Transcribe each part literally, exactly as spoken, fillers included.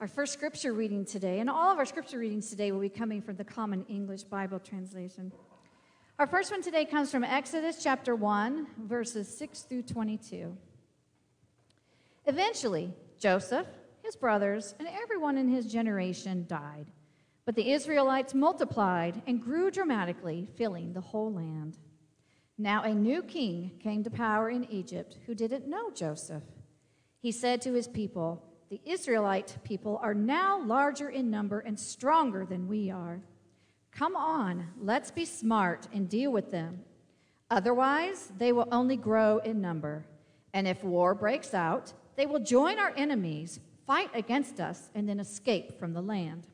Our first scripture reading today, and all of our scripture readings today will be coming from the Common English Bible translation. Our first one today comes from Exodus chapter one, verses six through twenty-two. Eventually, Joseph, his brothers, and everyone in his generation died, but the Israelites multiplied and grew dramatically, filling the whole land. Now a new king came to power in Egypt who didn't know Joseph. He said to his people, "The Israelite people are now larger in number and stronger than we are. Come on, let's be smart and deal with them. Otherwise, they will only grow in number. And if war breaks out, they will join our enemies, fight against us, and then escape from the land."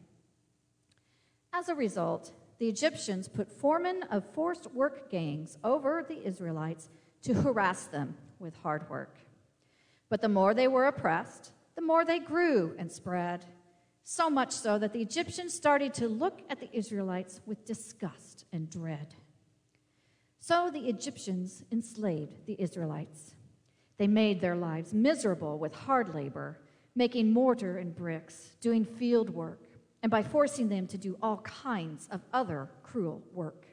As a result, the Egyptians put foremen of forced work gangs over the Israelites to harass them with hard work. But the more they were oppressed, the more they grew and spread, so much so that the Egyptians started to look at the Israelites with disgust and dread. So the Egyptians enslaved the Israelites. They made their lives miserable with hard labor, making mortar and bricks, doing field work, and by forcing them to do all kinds of other cruel work.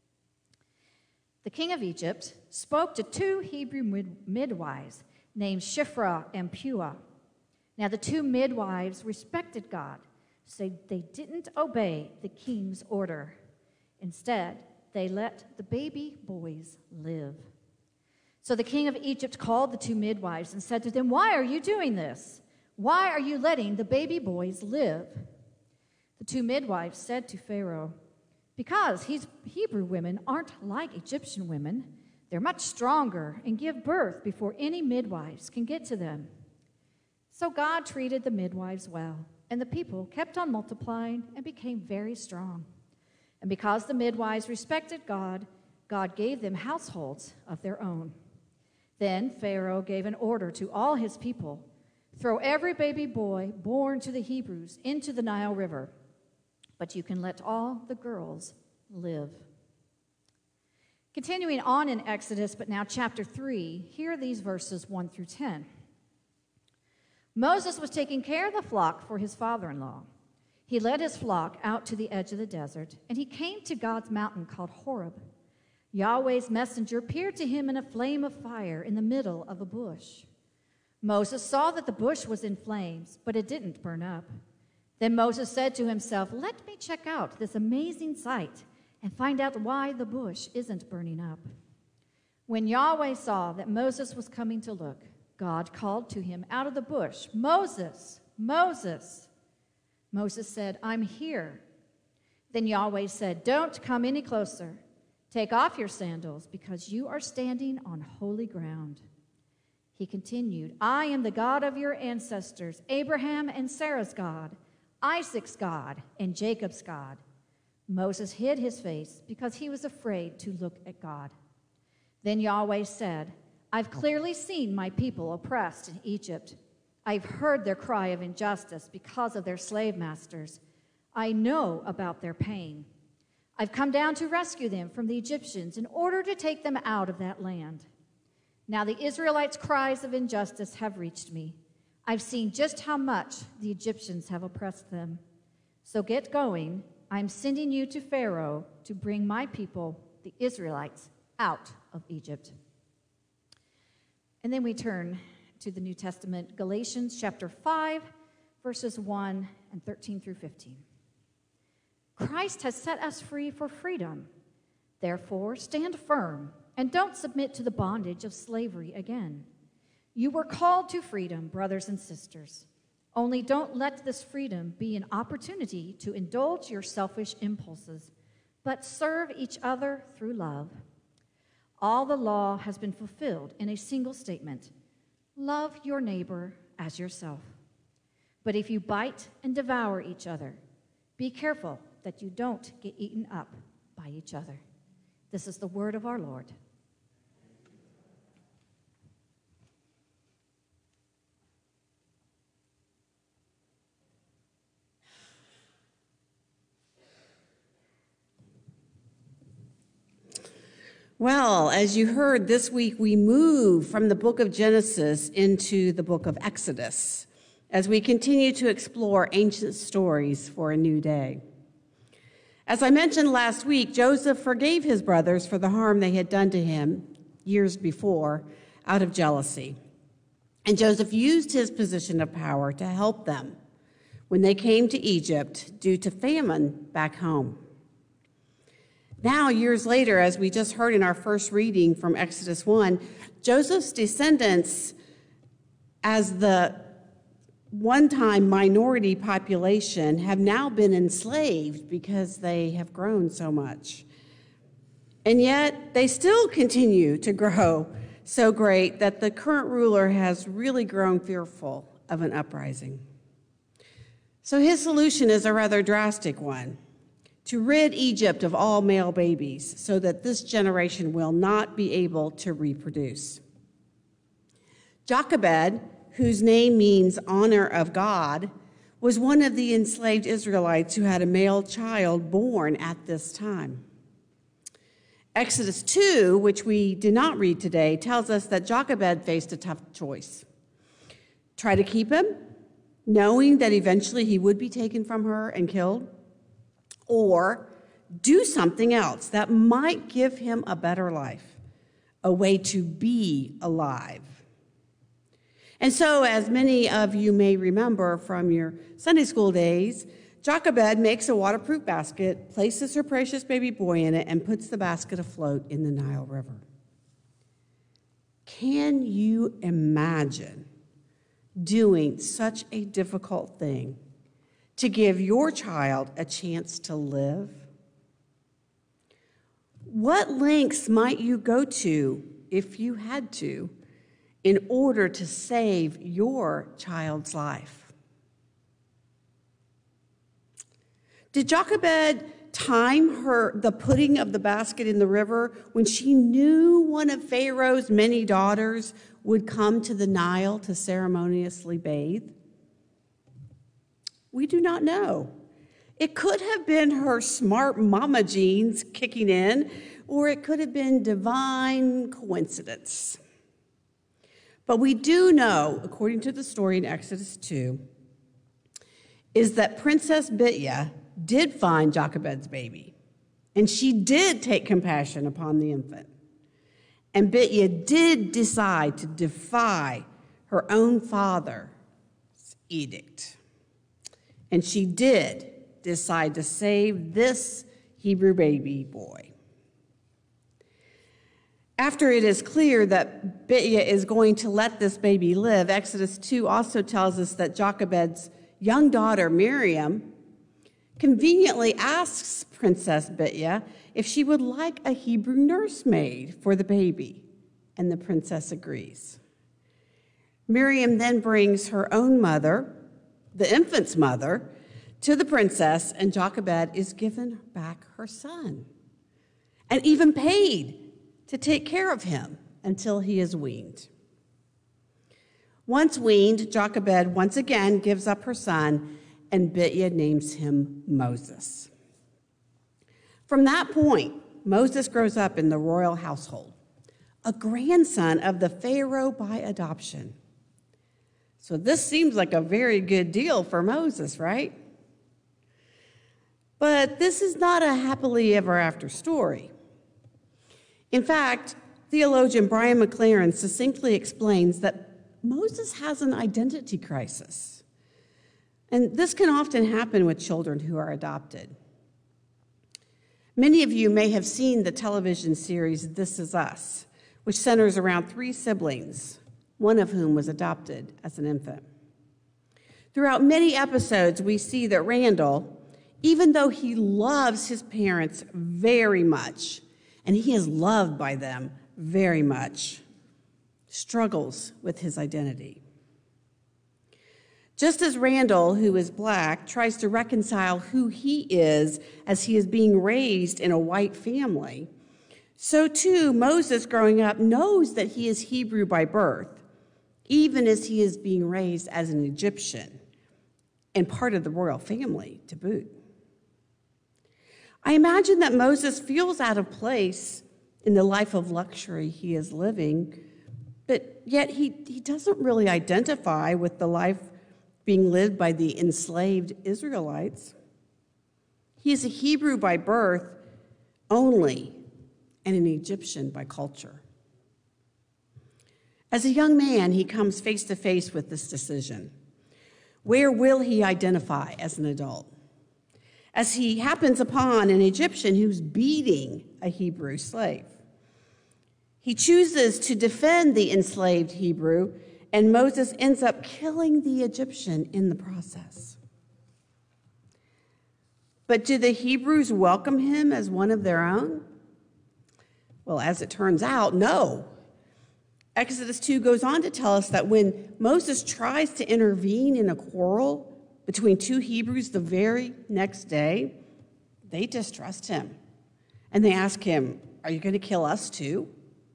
The king of Egypt spoke to two Hebrew mid- midwives named Shiphrah and Puah. Now the two midwives respected God, so they didn't obey the king's order. Instead, they let the baby boys live. So the king of Egypt called the two midwives and said to them, "Why are you doing this? Why are you letting the baby boys live?" The two midwives said to Pharaoh, "Because his Hebrew women aren't like Egyptian women. They're much stronger and give birth before any midwives can get to them." So God treated the midwives well, and the people kept on multiplying and became very strong. And because the midwives respected God, God gave them households of their own. Then Pharaoh gave an order to all his people, "Throw every baby boy born to the Hebrews into the Nile River, but you can let all the girls live." Continuing on in Exodus, but now chapter three, hear these verses one through ten. Moses was taking care of the flock for his father-in-law. He led his flock out to the edge of the desert, and he came to God's mountain called Horeb. Yahweh's messenger appeared to him in a flame of fire in the middle of a bush. Moses saw that the bush was in flames, but it didn't burn up. Then Moses said to himself, "Let me check out this amazing sight and find out why the bush isn't burning up." When Yahweh saw that Moses was coming to look, God called to him out of the bush, "Moses, Moses." Moses said, "I'm here." Then Yahweh said, "Don't come any closer. Take off your sandals, because you are standing on holy ground." He continued, "I am the God of your ancestors, Abraham and Sarah's God, Isaac's God, and Jacob's God." Moses hid his face because he was afraid to look at God. Then Yahweh said, "I've clearly seen my people oppressed in Egypt. I've heard their cry of injustice because of their slave masters. I know about their pain. I've come down to rescue them from the Egyptians in order to take them out of that land. Now the Israelites' cries of injustice have reached me. I've seen just how much the Egyptians have oppressed them. So get going. I'm sending you to Pharaoh to bring my people, the Israelites, out of Egypt." And then we turn to the New Testament, Galatians chapter five, verses one and thirteen through fifteen. "Christ has set us free for freedom. Therefore, stand firm and don't submit to the bondage of slavery again. You were called to freedom, brothers and sisters. Only don't let this freedom be an opportunity to indulge your selfish impulses, but serve each other through love. All the law has been fulfilled in a single statement: love your neighbor as yourself. But if you bite and devour each other, be careful that you don't get eaten up by each other." This is the word of our Lord. Well, as you heard, this week we move from the book of Genesis into the book of Exodus. as we continue to explore ancient stories for a new day. As I mentioned last week, Joseph forgave his brothers for the harm they had done to him years before out of jealousy. And Joseph used his position of power to help them when they came to Egypt due to famine back home. Now, years later, as we just heard in our first reading from Exodus one, Joseph's descendants, as the one-time minority population, have now been enslaved because they have grown so much. And yet, they still continue to grow so great that the current ruler has really grown fearful of an uprising. So his solution is a rather drastic one: to rid Egypt of all male babies so that this generation will not be able to reproduce. Jochebed, whose name means honor of God, was one of the enslaved Israelites who had a male child born at this time. Exodus two, which we did not read today, tells us that Jochebed faced a tough choice. Try to keep him, knowing that eventually he would be taken from her and killed, or do something else that might give him a better life, a way to be alive. And so, as many of you may remember from your Sunday school days, Jochebed makes a waterproof basket, places her precious baby boy in it, and puts the basket afloat in the Nile River. Can you imagine doing such a difficult thing to give your child a chance to live? What lengths might you go to, if you had to, in order to save your child's life? Did Jochebed time her the putting of the basket in the river when she knew one of Pharaoh's many daughters would come to the Nile to ceremoniously bathe? We do not know. It could have been her smart mama genes kicking in, or it could have been divine coincidence. But we do know, according to the story in Exodus two, is that Princess Bitya did find Jochebed's baby, and she did take compassion upon the infant. And Bitya did decide to defy her own father's edict. And she did decide to save this Hebrew baby boy. After it is clear that Bitya is going to let this baby live, Exodus two also tells us that Jochebed's young daughter, Miriam, conveniently asks Princess Bitya if she would like a Hebrew nursemaid for the baby, and the princess agrees. Miriam then brings her own mother, the infant's mother, to the princess, and Jochebed is given back her son, and even paid to take care of him until he is weaned. Once weaned, Jochebed once again gives up her son, and Bitya names him Moses. From that point, Moses grows up in the royal household, a grandson of the Pharaoh by adoption. So this seems like a very good deal for Moses, right? But this is not a happily ever after story. In fact, theologian Brian McLaren succinctly explains that Moses has an identity crisis. And this can often happen with children who are adopted. Many of you may have seen the television series This Is Us, which centers around three siblings, one of whom was adopted as an infant. Throughout many episodes, we see that Randall, even though he loves his parents very much, and he is loved by them very much, struggles with his identity. Just as Randall, who is black, tries to reconcile who he is as he is being raised in a white family, so too Moses, growing up, knows that he is Hebrew by birth, even as he is being raised as an Egyptian and part of the royal family to boot. I imagine that Moses feels out of place in the life of luxury he is living, but yet he, he doesn't really identify with the life being lived by the enslaved Israelites. He is a Hebrew by birth only and an Egyptian by culture. As a young man, he comes face to face with this decision. Where will he identify as an adult? As he happens upon an Egyptian who's beating a Hebrew slave. He chooses to defend the enslaved Hebrew, and Moses ends up killing the Egyptian in the process. But do the Hebrews welcome him as one of their own? Well, as it turns out, no. Exodus two goes on to tell us that when Moses tries to intervene in a quarrel between two Hebrews the very next day, they distrust him. And they ask him, "Are you going to kill us too?"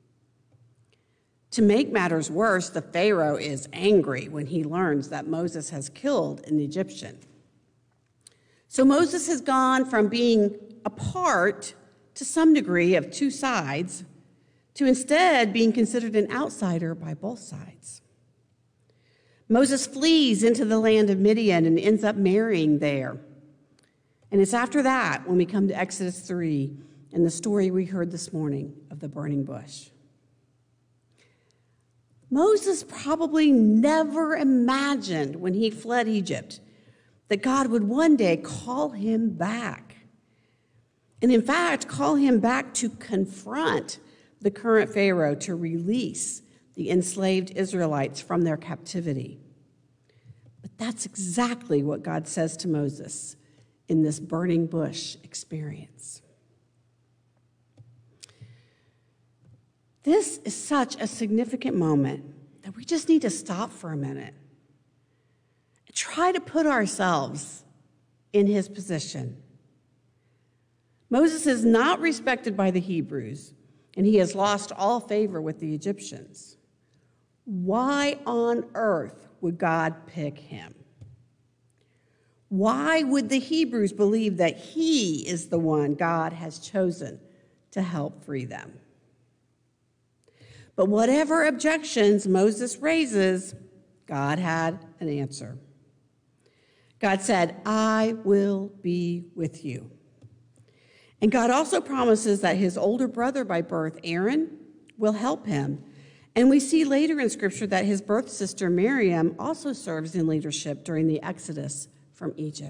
To make matters worse, the Pharaoh is angry when he learns that Moses has killed an Egyptian. So Moses has gone from being a part, to some degree, of two sides, to instead being considered an outsider by both sides. Moses flees into the land of Midian and ends up marrying there. And it's after that when we come to Exodus three and the story we heard this morning of the burning bush. Moses probably never imagined when he fled Egypt that God would one day call him back. And in fact, call him back to confront the current Pharaoh to release the enslaved Israelites from their captivity. But that's exactly what God says to Moses in this burning bush experience. This is such a significant moment that we just need to stop for a minute and try to put ourselves in his position. Moses is not respected by the Hebrews, and he has lost all favor with the Egyptians. Why on earth would God pick him? Why would the Hebrews believe that he is the one God has chosen to help free them? But whatever objections Moses raises, God had an answer. God said, "I will be with you." And God also promises that his older brother by birth, Aaron, will help him. And we see later in Scripture that his birth sister, Miriam, also serves in leadership during the Exodus from Egypt.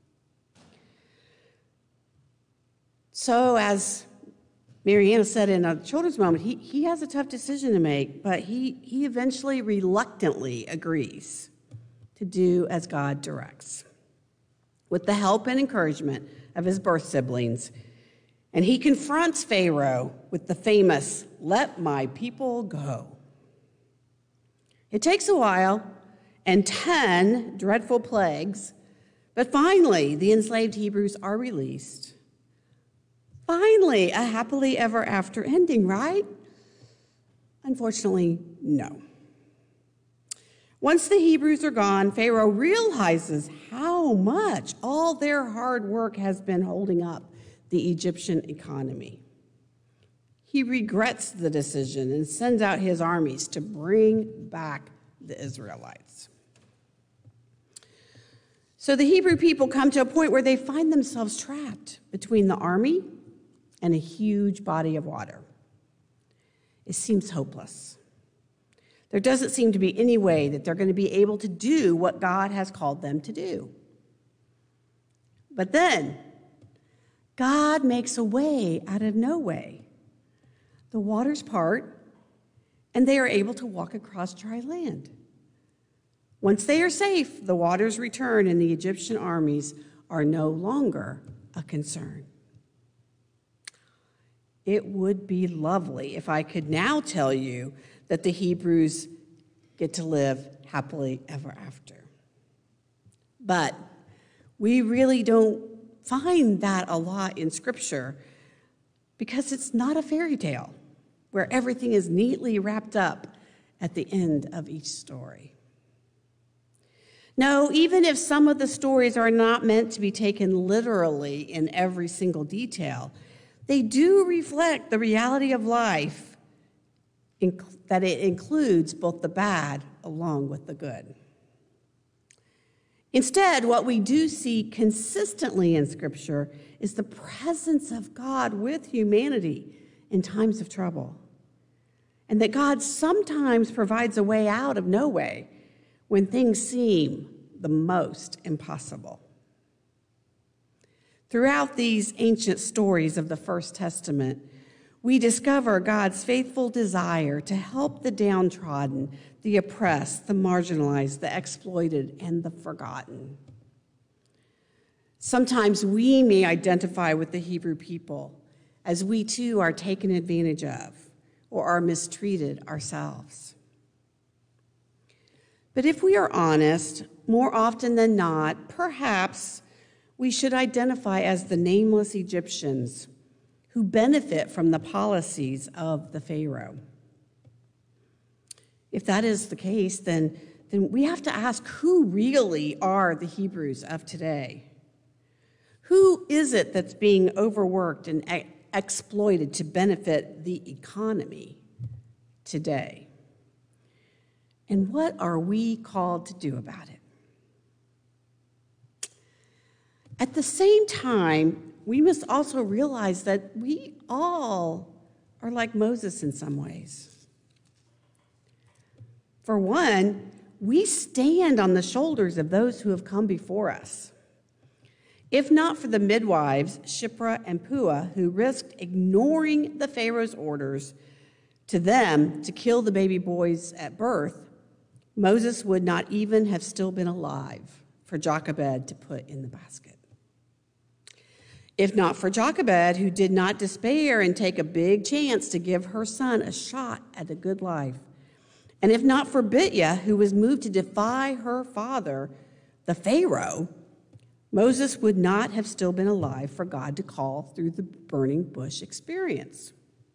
So as Mariana said in a children's moment, he, he has a tough decision to make, but he, he eventually reluctantly agrees to do as God directs, with the help and encouragement of his birth siblings. And he confronts Pharaoh with the famous, "Let my people go." It takes a while and ten dreadful plagues, but finally the enslaved Hebrews are released. Finally, a happily ever after ending, right? Unfortunately, no. Once the Hebrews are gone, Pharaoh realizes how much all their hard work has been holding up the Egyptian economy. He regrets the decision and sends out his armies to bring back the Israelites. So the Hebrew people come to a point where they find themselves trapped between the army and a huge body of water. It seems hopeless. There doesn't seem to be any way that they're going to be able to do what God has called them to do. But then, God makes a way out of no way. The waters part, and they are able to walk across dry land. Once they are safe, the waters return, and the Egyptian armies are no longer a concern. It would be lovely if I could now tell you that the Hebrews get to live happily ever after. But we really don't find that a lot in Scripture because it's not a fairy tale where everything is neatly wrapped up at the end of each story. No, even if some of the stories are not meant to be taken literally in every single detail, they do reflect the reality of life, that it includes both the bad along with the good. Instead, what we do see consistently in Scripture is the presence of God with humanity in times of trouble, and that God sometimes provides a way out of no way when things seem the most impossible. Throughout these ancient stories of the First Testament, we discover God's faithful desire to help the downtrodden, the oppressed, the marginalized, the exploited, and the forgotten. Sometimes we may identify with the Hebrew people as we too are taken advantage of or are mistreated ourselves. But if we are honest, more often than not, perhaps we should identify as the nameless Egyptians who benefit from the policies of the Pharaoh. If that is the case, then, then we have to ask, who really are the Hebrews of today? Who is it that's being overworked and e- exploited to benefit the economy today? And what are we called to do about it? At the same time, we must also realize that we all are like Moses in some ways. For one, we stand on the shoulders of those who have come before us. If not for the midwives, Shiphrah and Puah, who risked ignoring the Pharaoh's orders to them to kill the baby boys at birth, Moses would not even have still been alive for Jochebed to put in the basket. If not for Jochebed, who did not despair and take a big chance to give her son a shot at a good life, and if not for Bitya, who was moved to defy her father, the Pharaoh, Moses would not have still been alive for God to call through the burning bush experience.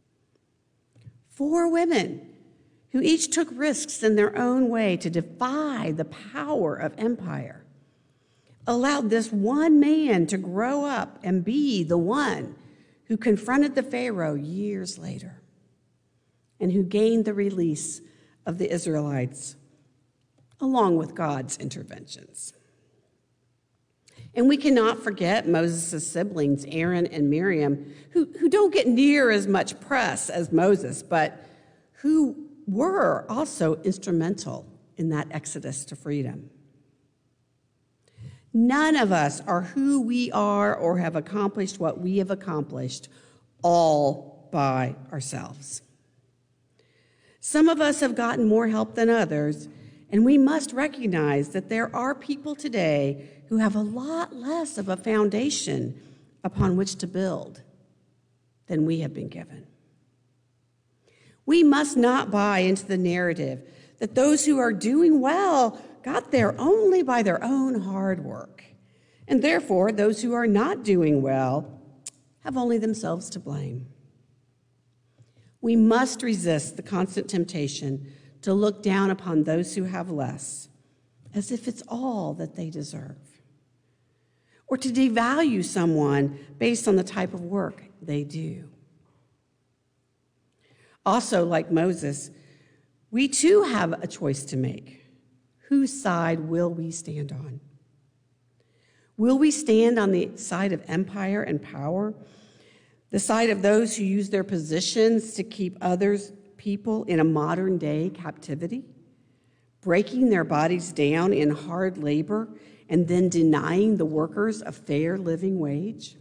Four women who each took risks in their own way to defy the power of empire, allowed this one man to grow up and be the one who confronted the Pharaoh years later and who gained the release of the Israelites, along with God's interventions. And we cannot forget Moses' siblings, Aaron and Miriam, who, who don't get near as much press as Moses, but who were also instrumental in that exodus to freedom. None of us are who we are or have accomplished what we have accomplished all by ourselves. Some of us have gotten more help than others, and we must recognize that there are people today who have a lot less of a foundation upon which to build than we have been given. We must not buy into the narrative that those who are doing well got there only by their own hard work, and therefore those who are not doing well have only themselves to blame. We must resist the constant temptation to look down upon those who have less, as if it's all that they deserve, or to devalue someone based on the type of work they do. Also, like Moses, we too have a choice to make. Whose side will we stand on? Will we stand on the side of empire and power, the side of those who use their positions to keep others, people in a modern day captivity, breaking their bodies down in hard labor and then denying the workers a fair living wage?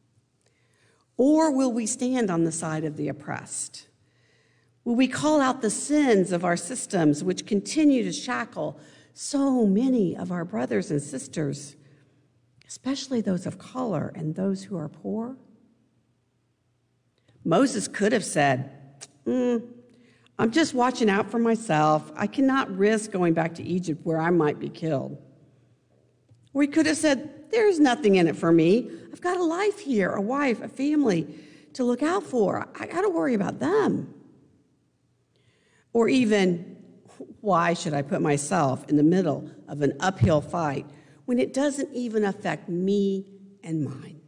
Or will we stand on the side of the oppressed? Will we call out the sins of our systems which continue to shackle so many of our brothers and sisters, especially those of color and those who are poor? Moses could have said, mm, I'm just watching out for myself. I cannot risk going back to Egypt where I might be killed. Or he could have said, there's nothing in it for me. I've got a life here, a wife, a family to look out for. I got to worry about them. Or even, why should I put myself in the middle of an uphill fight when it doesn't even affect me and mine?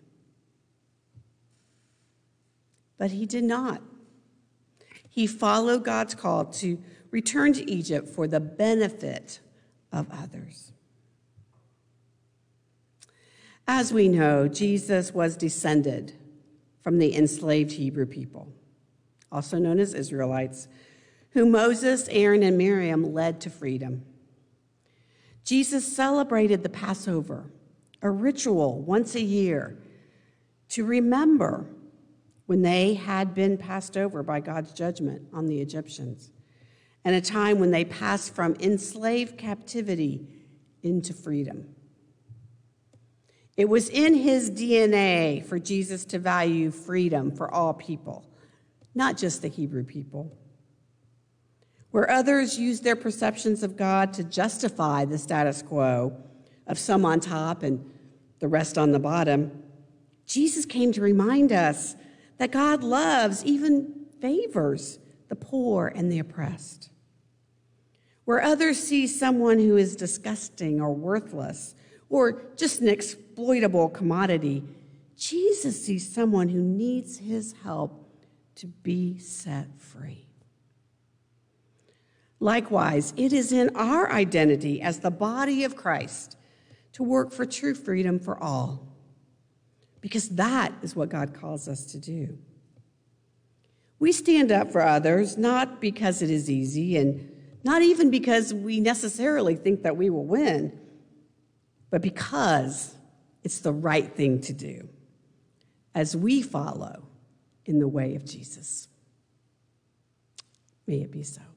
But he did not. He followed God's call to return to Egypt for the benefit of others. As we know, Jesus was descended from the enslaved Hebrew people, also known as Israelites, whom Moses, Aaron, and Miriam led to freedom. Jesus celebrated the Passover, a ritual once a year to remember when they had been passed over by God's judgment on the Egyptians, and a time when they passed from enslaved captivity into freedom. It was in his D N A for Jesus to value freedom for all people, not just the Hebrew people. Where others used their perceptions of God to justify the status quo of some on top and the rest on the bottom, Jesus came to remind us that God loves, even favors, the poor and the oppressed. Where others see someone who is disgusting or worthless or just an exploitable commodity, Jesus sees someone who needs his help to be set free. Likewise, it is in our identity as the body of Christ to work for true freedom for all, because that is what God calls us to do. We stand up for others not because it is easy and not even because we necessarily think that we will win, but because it's the right thing to do as we follow in the way of Jesus. May it be so.